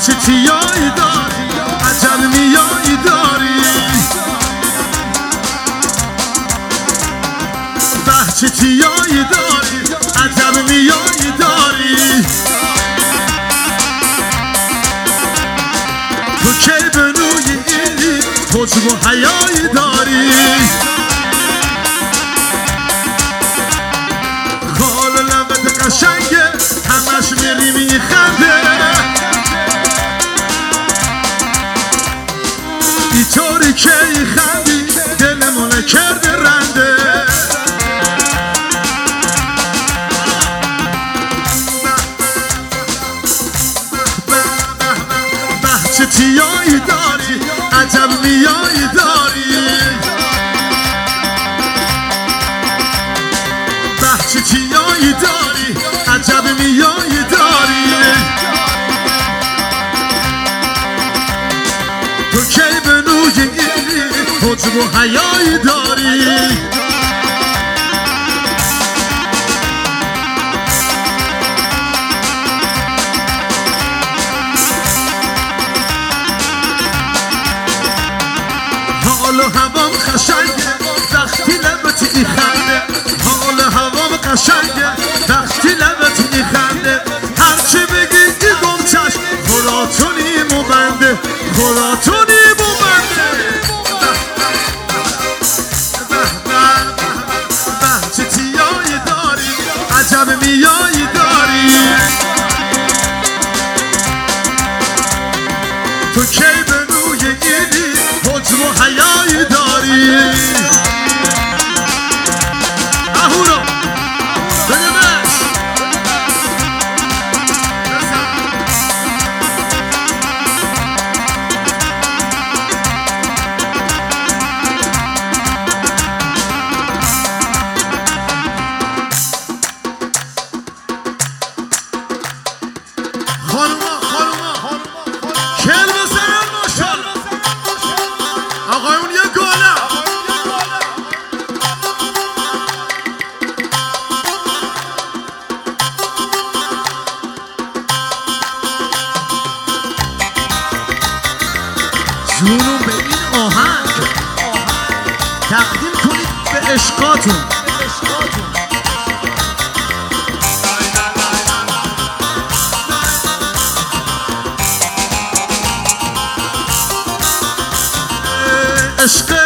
چه تیایی داری عجب میایی داری چه تیایی داری عجب میایی داری تو کی بنوی اینی حجب و حیایی داری خال لبت قشنگه همش میری میخنده اینطوری که خندی دلمونه کرده رنده چه تیایی داری عجب میایی داری چه تیایی داری عجب میایی داری تو کی بنوی اینی حجب و حیایی داری حال و هوام قشنگه وقتی لبت میخنده حال و هوام قشنگه وقتی لبت میخنده هرچی بگی گم چشم خوراتونی مبنده خوراتونی مبنده چه تیایی داری عجب میایی داری تو کی بنوی اینی حجب و حیایی داری اهورا بده بس خانوما کل بزنن ماشالله آقایون یه گاله جونو به این آهنگ تقدیم کنید به عشقاتون عشق